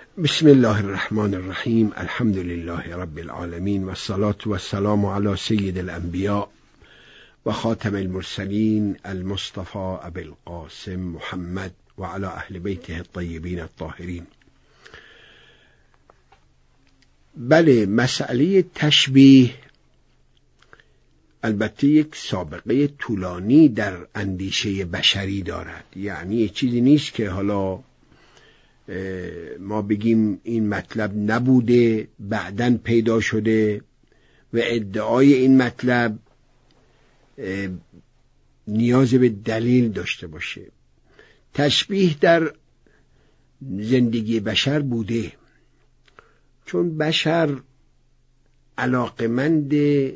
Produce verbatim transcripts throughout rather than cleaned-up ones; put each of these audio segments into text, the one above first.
بسم الله الرحمن الرحیم. الحمد لله رب العالمین و الصلاة و السلام علی سید الانبیاء و خاتم المرسلین المصطفى ابی القاسم محمد و علی اهل بیته الطیبین الطاهرین. بله، مسئله تشبیه البته یک سابقه طولانی در اندیشه بشری دارد. یعنی یه چیزی نیست که حالا ما بگیم این مطلب نبوده بعداً پیدا شده و ادعای این مطلب نیاز به دلیل داشته باشه. تشبیه در زندگی بشر بوده، چون بشر علاقمند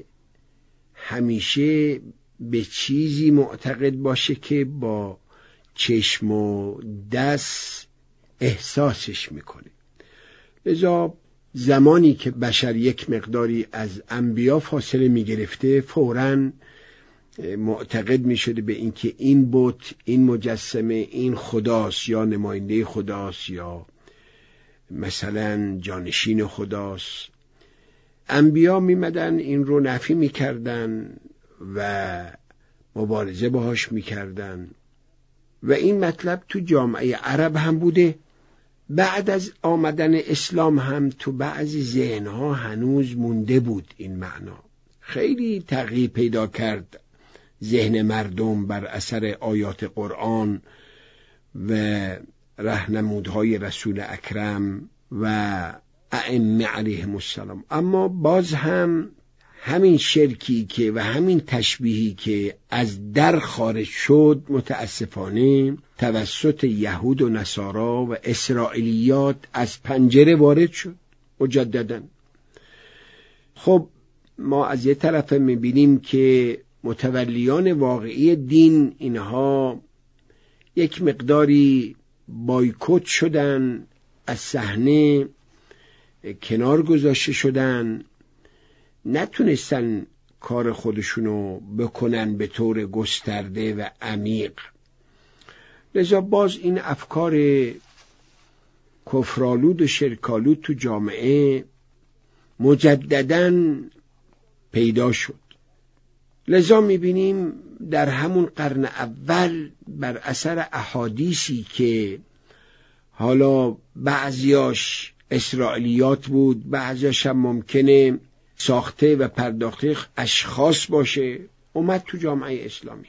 همیشه به چیزی معتقد باشه که با چشم و دست احساسش میکنه. لذا زمانی که بشر یک مقداری از انبیا فاصله میگرفته، فوراً معتقد میشده به اینکه این بت، این مجسمه، این خداست یا نماینده خداست یا مثلا جانشین خداست. انبیا میمدن این رو نفی میکردن و مبارزه باهاش میکردن و این مطلب تو جامعه عرب هم بوده. بعد از آمدن اسلام هم تو بعضی ذهنها هنوز مونده بود این معنا. خیلی تغییر پیدا کرد ذهن مردم بر اثر آیات قرآن و راهنمودهای رسول اکرم و ائمه علیهم السلام. اما باز هم همین شرکی که و همین تشبیهی که از در خارج شد، متاسفانه توسط یهود و نصارا و اسرائیلیات از پنجره وارد شد مجدداً. خب ما از یه طرف میبینیم که متولیان واقعی دین اینها یک مقداری بایکوت شدن، از صحنه کنار گذاشته شدن، نتونستن کار خودشونو بکنن به طور گسترده و عمیق. لذا باز این افکار کفرآلود و شرکالود تو جامعه مجدداً پیدا شد. لذا میبینیم در همون قرن اول بر اثر احادیثی که حالا بعضیاش اسرائیلیات بود، بعضیاش هم ممکنه ساخته و پرداخته اشخاص باشه، اومد تو جامعه اسلامی.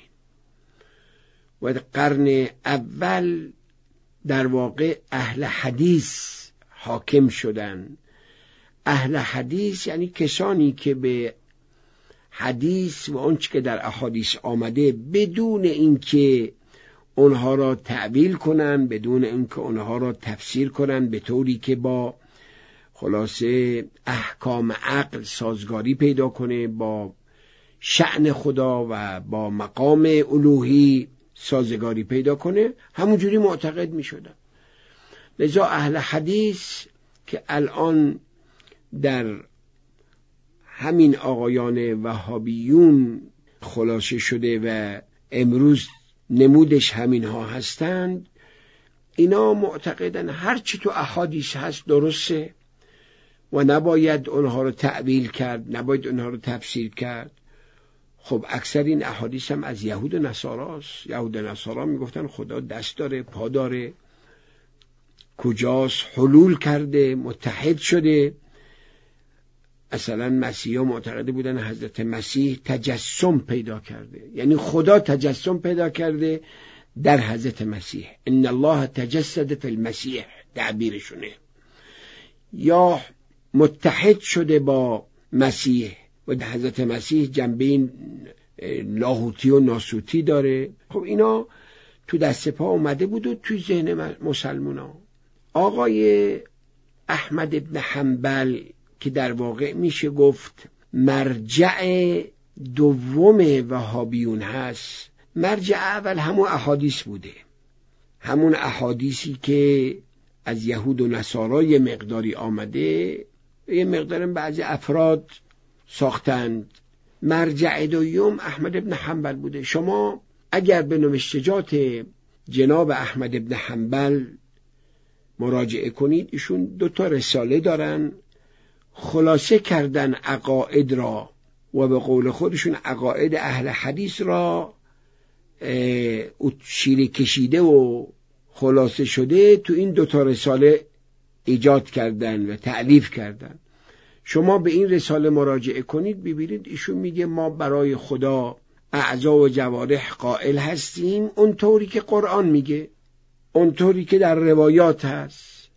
و قرن اول در واقع اهل حدیث حاکم شدن. اهل حدیث یعنی کسانی که به حدیث و آنچه که در احادیث آمده بدون اینکه اونها را تعبیل کنن، بدون اینکه اونها را تفسیر کنن به طوری که با خلاصه احکام عقل سازگاری پیدا کنه، با شأن خدا و با مقام الوهی سازگاری پیدا کنه، همونجوری معتقد می شدن. لذا اهل حدیث که الان در همین آقایان وهابیون خلاصه شده و امروز نمودش همین ها هستند، اینا معتقدن هر چی تو احادیث هست درسته و نباید اونها رو تعبیل کرد، نباید اونها رو تفسیر کرد. خب اکثر این احادیث هم از یهود و نصاراست. یهود و نصارا میگفتن خدا دست داره، پا داره، کجاست، حلول کرده، متحد شده. اصلا مسیحا معتقد بودن حضرت مسیح تجسم پیدا کرده، یعنی خدا تجسم پیدا کرده در حضرت مسیح. ان الله تجسد فی المسیح تعبیرشونه. یا متحد شده با مسیح و حضرت مسیح جنبه لاهوتی و ناسوتی داره. خب اینا تو دست پا اومده بود و توی ذهن مسلمان ها. آقای احمد ابن حنبل که در واقع میشه گفت مرجع دوم وهابیون هست، مرجع اول همون احادیث بوده، همون احادیثی که از یهود و نصارا یه مقداری آمده، یه مقدارم بعضی افراد ساختند. مرجع دوم احمد ابن حنبل بوده. شما اگر به نوشتجات جناب احمد ابن حنبل مراجعه کنید. ایشون دو تا رساله دارن، خلاصه کردن عقاید را و به قول خودشون عقاید اهل حدیث را شیره کشیده و خلاصه شده تو این دو تا رساله ایجاد کردن و تألیف کردن. شما به این رساله مراجعه کنید ببینید ایشون میگه ما برای خدا اعضا و جوارح قائل هستیم اونطوری که قرآن میگه، اونطوری که در روایات هست.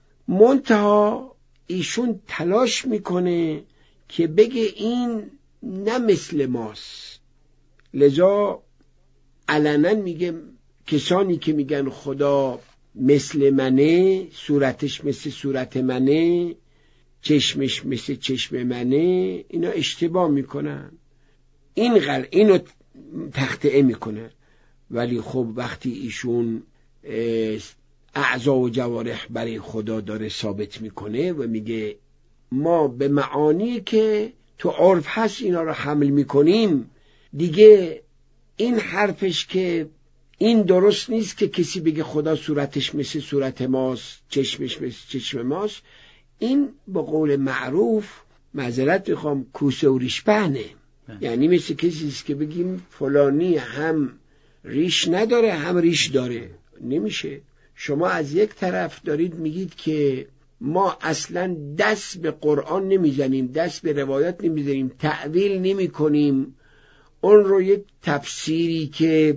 منتها ایشون تلاش میکنه که بگه این نه مثل ماست، لذا علنا میگه کسانی که میگن خدا مثل منه، صورتش مثل صورت منه، چشمش مثل چشم منه، اینا اشتباه میکنن، این غل اینو تخطئه میکنه. ولی خب وقتی ایشون اعضا و جوارح برای خدا داره ثابت میکنه و میگه ما به معانی که تو عرف هست اینا رو حمل میکنیم، دیگه این حرفش که این درست نیست که کسی بگه خدا صورتش مثل صورت ماست، چشمش مثل چشم ماست، این به قول معروف معذرت میخوام کوسه و ریش پهنه. یعنی مثل کسی است که بگیم فلانی هم ریش نداره هم ریش داره، نمیشه. شما از یک طرف دارید میگید که ما اصلا دست به قرآن نمیزنیم، دست به روایات نمیزنیم، تعویل نمی کنیم، اون رو یک تفسیری که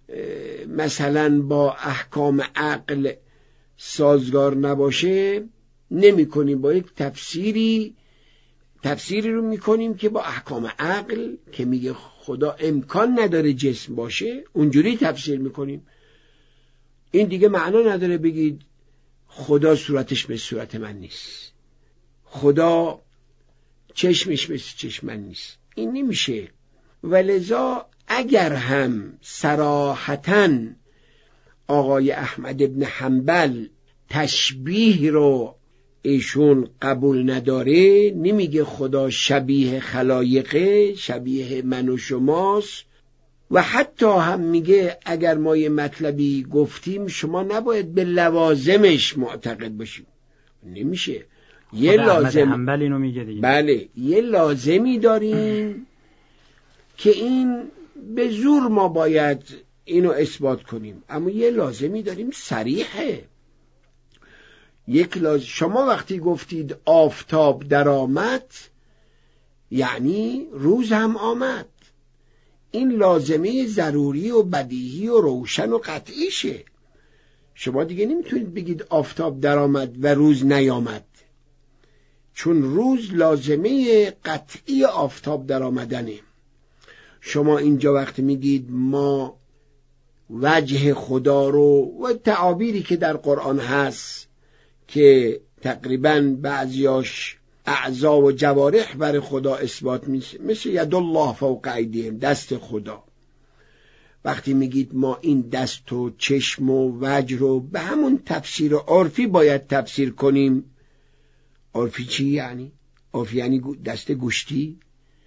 مثلا با احکام عقل سازگار نباشه نمی کنیم، با یک تفسیری تفسیری رو میکنیم که با احکام عقل که میگه خدا امکان نداره جسم باشه اونجوری تفسیر میکنیم. این دیگه معنا نداره بگید خدا صورتش مثل صورت من نیست، خدا چشمش مثل چشم من نیست، این نمیشه. ولذا اگر هم صراحتاً آقای احمد ابن حنبل تشبیه رو ایشون قبول نداره، نمیگه خدا شبیه خلایقه، شبیه من و شماست، و حتی هم میگه اگر ما یه مطلبی گفتیم شما نباید به لوازمش معتقد باشیم، نمیشه. یه لازم حنبل اینو میگه دیگه. بله، یه لازمی داریم که این به زور ما باید اینو اثبات کنیم، اما یه لازمی داریم صریحه. یک لازم، شما وقتی گفتید آفتاب در آمد یعنی روز هم آمد، این لازمه ضروری و بدیهی و روشن و قطعیشه. شما دیگه نمیتونید بگید آفتاب در آمد و روز نیامد، چون روز لازمه قطعی آفتاب در آمدنه. شما اینجا وقتی میگید ما وجه خدا رو و تعابیری که در قرآن هست که تقریباً بعضیاش اعضا و جوارح بر خدا اثبات میشه، مثل ید الله فوق ایدیهم، دست خدا، وقتی میگید ما این دست و چشم و وجه رو به همون تفسیر عرفی باید تفسیر کنیم. عرفی چی یعنی؟ عرفی یعنی دست گوشتی،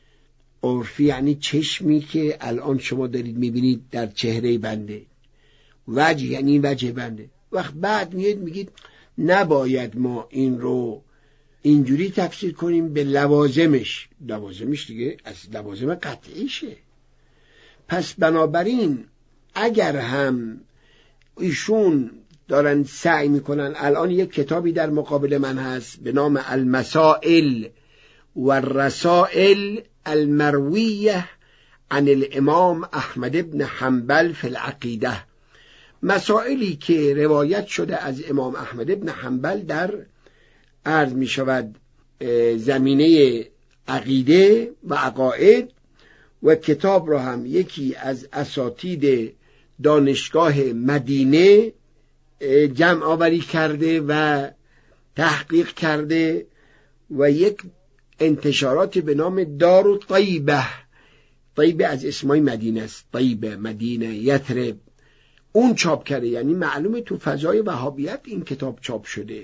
عرفی یعنی چشمی که الان شما دارید میبینید در چهره بنده، وجه یعنی وجه بنده. وقت بعد میید میگید نباید ما این رو اینجوری تفسیر کنیم به لوازمش، لوازمش دیگه از لوازم قطعیشه. پس بنابراین اگر هم ایشون دارن سعی میکنن، الان یک کتابی در مقابل من هست به نام المسائل و الرسائل المرویه عن الامام احمد ابن حنبل فی العقیده، مسائلی که روایت شده از امام احمد ابن حنبل در عرض می شود زمینه عقیده و عقاید، و کتاب را هم یکی از اساتید دانشگاه مدینه جمع آوری کرده و تحقیق کرده و یک انتشارات به نام دار طیبه، طیبه از اسمای مدینه است، طیبه، مدینه، یثرب، اون چاپ کرده. یعنی معلومه تو فضای وهابیت این کتاب چاپ شده،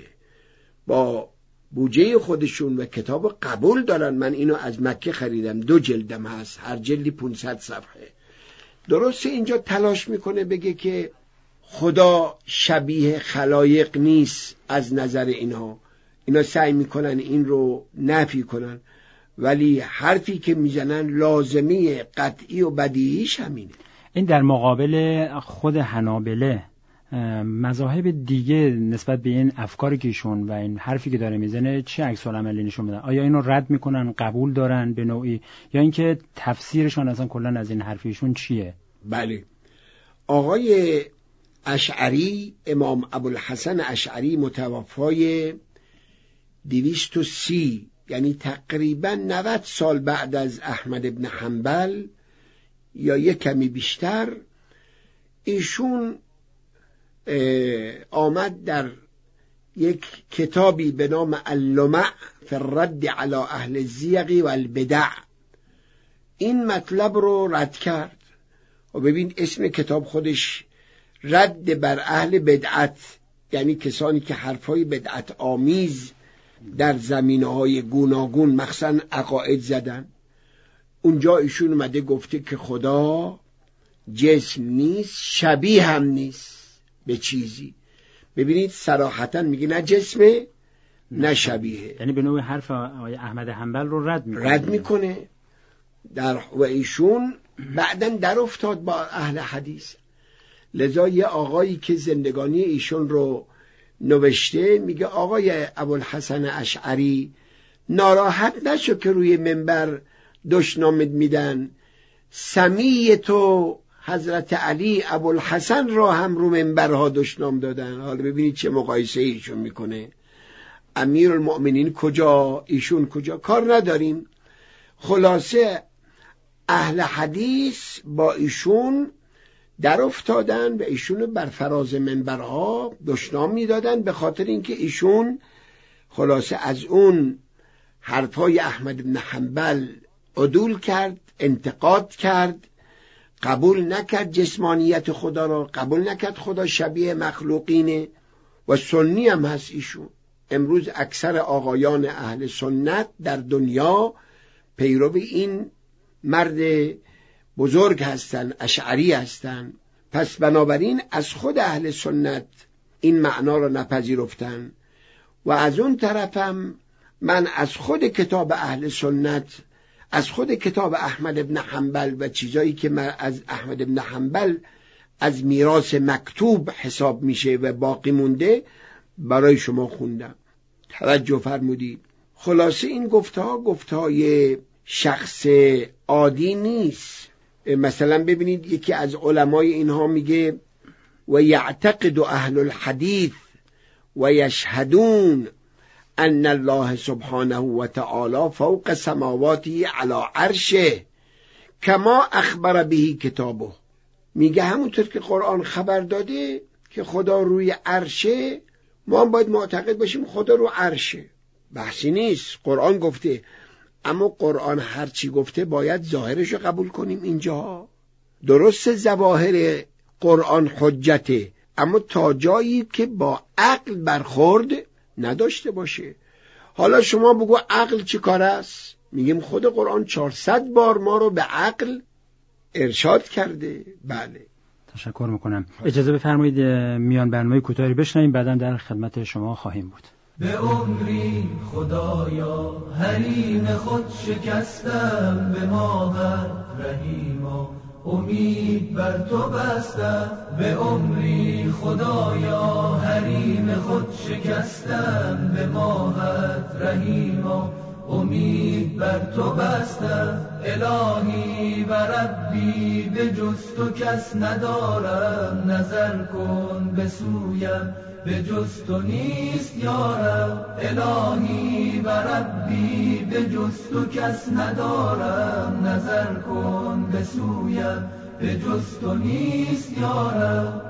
با بودجه خودشون و کتاب قبول دارن. من اینو از مکه خریدم، دو جلدم هست، هر جلدی پانصد صفحه. درسته اینجا تلاش میکنه بگه که خدا شبیه خلایق نیست از نظر اینها. اینا سعی میکنن این رو نفی کنن، ولی حرفی که میزنن لازمی قطعی و بدیهیش همینه. این در مقابل خود حنابله مذاهب دیگه نسبت به این افکاری که ایشون و این حرفی که داره میزنه چه عکس العملی نشون میدن؟ آیا اینو رد میکنن، قبول دارن به نوعی، یا اینکه تفسیرشون اصلا کلا از این حرفیشون چیه؟ بله، آقای اشعری، امام ابوالحسن اشعری متوفای دویست و سی، یعنی تقریبا نود سال بعد از احمد ابن حنبل یا یک کمی بیشتر، ایشون آمد در یک کتابی به نام اللمع فی الرد علی اهل الزیغ و البدع این مطلب رو رد کرد. و ببین اسم کتاب خودش رد بر اهل بدعت، یعنی کسانی که حرفای بدعت آمیز در زمینه‌های گوناگون مخصوصاً عقاید زدن. اونجا ایشون اومده گفته که خدا جسم نیست، شبیه هم نیست به چیزی. ببینید صراحتاً میگه نه جسمه نه شبیه، یعنی به نوع حرف آقای احمد حنبل رو رد میکنه رد میکنه در و ایشون بعداً در افتاد با اهل حدیث. لذا یه آقایی که زندگانی ایشون رو نوشته میگه آقای ابوالحسن اشعری ناراحت نشو که روی منبر دشنامت میدن، سمی تو حضرت علی ابوالحسن را هم رو منبرها دشنام دادن. حالا ببینید چه مقایسه ایشون میکنه، امیرالمؤمنین کجا، ایشون کجا، کار نداریم. خلاصه اهل حدیث با ایشون در افتادن و ایشون بر فراز منبرها دشنام میدادن به خاطر اینکه ایشون خلاصه از اون حرفای احمد بن حنبل عدول کرد، انتقاد کرد، قبول نکرد جسمانیت خدا را، قبول نکرد خدا شبیه مخلوقینه و سنی هم هست ایشون. امروز اکثر آقایان اهل سنت در دنیا پیرو این مرد بزرگ هستن، اشعری هستن. پس بنابراین از خود اهل سنت این معنا را نپذیرفتن و از اون طرفم من از خود کتاب اهل سنت، از خود کتاب احمد ابن حنبل و چیزایی که من از احمد ابن حنبل از میراث مکتوب حساب میشه و باقی مونده برای شما خوندم. توجه فرمودید. خلاصه این گفتها گفتهای شخص عادی نیست. مثلا ببینید یکی از علمای اینها میگه و یعتقد اهل الحدیث و یشهدون ان الله سبحانه و تعالی فوق سماواته علی عرشه کما اخبر به کتابه. میگه همونطور که قرآن خبر داده که خدا روی عرشه، ما هم باید معتقد باشیم خدا رو عرشه. بحثی نیست، قرآن گفته. اما قرآن هر چی گفته باید ظاهرش رو قبول کنیم. اینجا درست ظواهر قرآن حجته، اما تا جایی که با عقل برخورد نداشته باشه. حالا شما بگو عقل چی کار است؟ میگیم خود قرآن چهارصد بار ما رو به عقل ارشاد کرده. بله، تشکر میکنم. اجازه بفرمایید میان برنامه کوتاهی بشنویم، بعداً در خدمت شما خواهیم بود. به عمری خدایا حریم خود شکستم، به ماهت رحیما امید بر تو بستم. به عمری خدایا حریم خود شکستم، به ماهت رحیما امید بر تو بستم. الهی و ربی به جز تو کس ندارم، نظر کن به سویم به جز تو نیست یارم. الهی و ربی به جز تو کس ندارم، نظر کن به سویم به جز تو نیست یارم.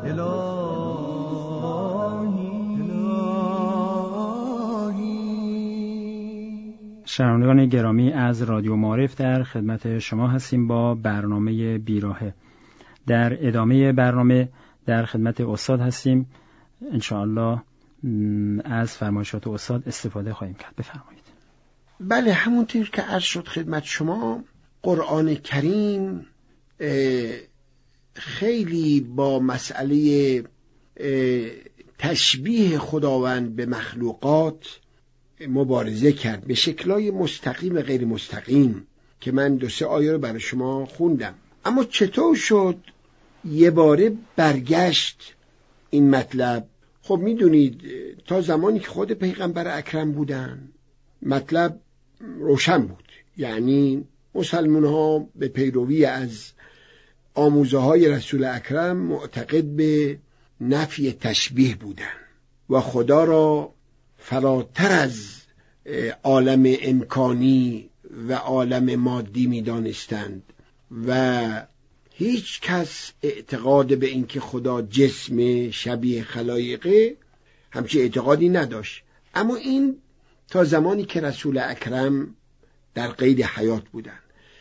شنوندگان گرامی، از رادیو معارف در خدمت شما هستیم با برنامه بیراهه. در ادامه برنامه در خدمت استاد هستیم. انشاءالله از فرمایشات استاد استفاده خواهیم کرد. بفرمایید. بله، همونطور که عرض شد خدمت شما، قرآن کریم خیلی با مسئله تشبیه خداوند به مخلوقات مبارزه کرد به شکلای مستقیم و غیر مستقیم که من دو سه آیه رو برای شما خوندم. اما چطور شد یه باره برگشت این مطلب؟ خب میدونید تا زمانی که خود پیغمبر اکرم بودن مطلب روشن بود، یعنی مسلمان ها به پیروی از آموزه های رسول اکرم معتقد به نفی تشبیه بودن و خدا را فراتر از عالم امکانی و عالم مادی می دانستند و هیچ کس اعتقاد به اینکه خدا جسم شبیه خلایقه همچین اعتقادی نداشت. اما این تا زمانی که رسول اکرم در قید حیات بودن.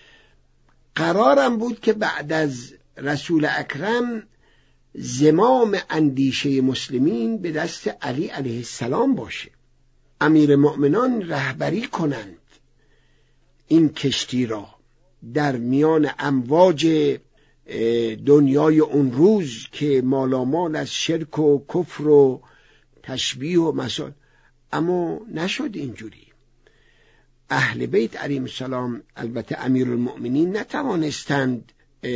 قرارم بود که بعد از رسول اکرم زمام اندیشه مسلمین به دست علی علیه السلام باشه، امیر مؤمنان رهبری کنند این کشتی را در میان امواج دنیای اون روز که مالامال از شرک و کفر و تشبیه و مسائل. اما نشد اینجوری. اهل بیت علیهم السلام، البته امیرالمؤمنین، نتوانستند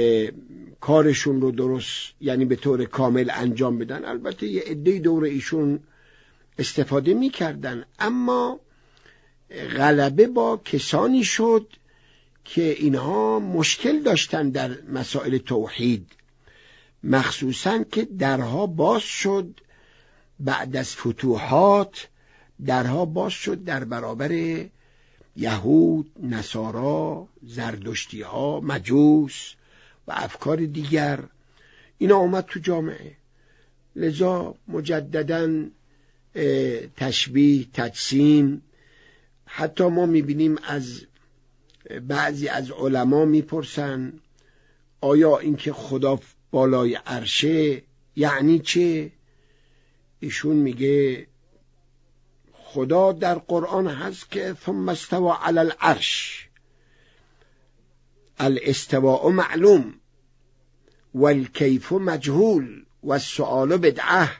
کارشون رو درست یعنی به طور کامل انجام بدن. البته یه عده دور ایشون استفاده می‌کردن، اما غلبه با کسانی شد که اینها مشکل داشتن در مسائل توحید، مخصوصاً که درها باز شد بعد از فتوحات، درها باز شد در برابر یهود، نصارا، زردشتی ها، مجوس و افکار دیگر. اینا اومد تو جامعه، لذا مجدداً تشبیه، تجسیم. حتی ما میبینیم از بعضی از علما میپرسن آیا اینکه خدا بالای عرشه یعنی چه؟ ایشون میگه خدا در قرآن هست که ثم استوى علی العرش، الاستواء معلوم والکیف مجهول والسؤال بدعه.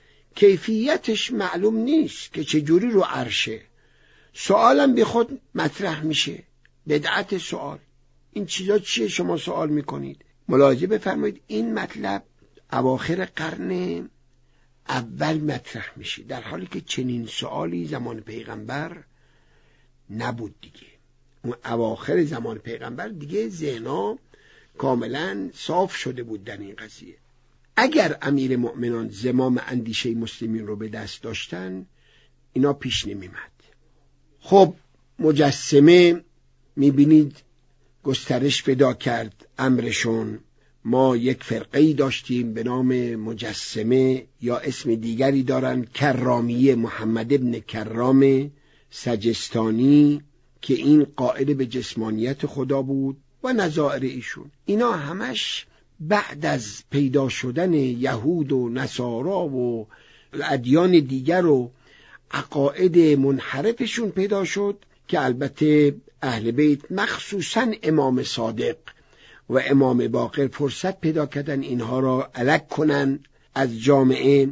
کیفیتش معلوم نیست که چجوری رو عرشه، سوالم بی خود مطرح میشه، بدعت سوال. این چیزا چیه شما سوال میکنید؟ ملاحظه بفرمایید این مطلب اواخر قرن اول مطرح میشه، در حالی که چنین سوالی زمان پیغمبر نبود دیگه. اون اواخر زمان پیغمبر دیگه ذهن‌ها کاملا صاف شده بود در این قضیه. اگر امیر مؤمنان زمام اندیشه مسلمین رو به دست داشتن اینا پیش نمیمد. خب مجسمه میبینید گسترش پیدا کرد امرشون. ما یک فرقه‌ای داشتیم به نام مجسمه، یا اسم دیگری دارن کرامیه، محمد ابن کرام سجستانی، که این قائل به جسمانیت خدا بود و نظائر ایشون. اینا همش بعد از پیدا شدن یهود و نصارا و ادیان دیگر و عقاید منحرفشون پیدا شد که البته اهل بیت مخصوصا امام صادق و امام باقر فرصت پیدا کردن اینها را الگ کنن از جامعه،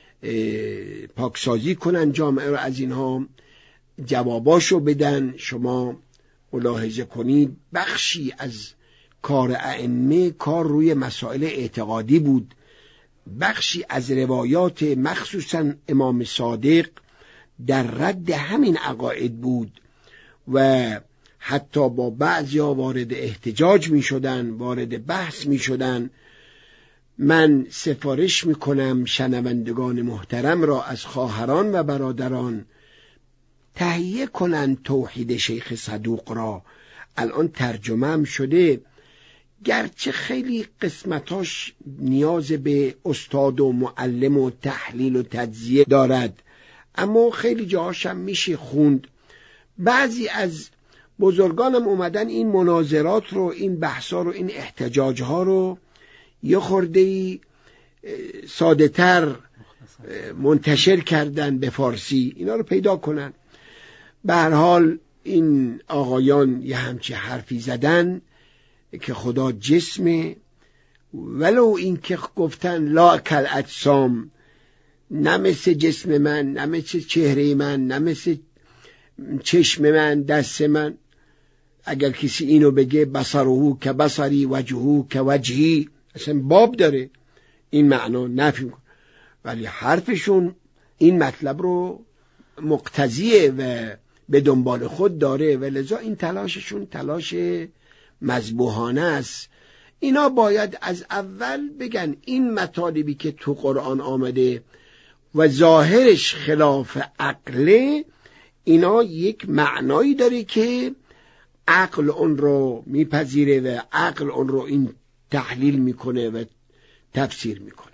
پاکسازی کنن جامعه را از اینها، جواباشو بدن. شما ملاحظه کنید بخشی از کار ائمه کار روی مسائل اعتقادی بود، بخشی از روایات مخصوصا امام صادق در رد همین عقاید بود و حتی با بعضیا وارد احتجاج می شدن، وارد بحث می شدن. من سفارش می کنم شنوندگان محترم را از خواهران و برادران تهیه کنند توحید شیخ صدوق را. الان ترجمه هم شده، گرچه خیلی قسمتاش نیاز به استاد و معلم و تحلیل و تجزیه دارد، اما خیلی جاهاش هم میشه خوند. بعضی از بزرگانم اومدن این مناظرات رو، این بحثا رو، این احتجاجها رو یه خرده‌ای ساده تر منتشر کردن به فارسی، اینا رو پیدا کنن. به هر حال این آقایان یه همچی حرفی زدن که خدا جسم ولو این که گفتن لا کل اجسام، نه مثل جسم من، نه مثل چهره من، نه مثل چشم من، دست من. اگر کسی اینو بگه بصره که بصری وجهه که وجهی، اصلا باب داره این معنا نفی میکنه، ولی حرفشون این مطلب رو مقتضیه و به دنبال خود داره و لذا این تلاششون تلاش مذبوحانه است. اینا باید از اول بگن این مطالبی که تو قرآن آمده و ظاهرش خلاف عقله، اینا یک معنایی داره که عقل اون رو میپذیره و عقل اون رو این تحلیل میکنه و تفسیر میکنه.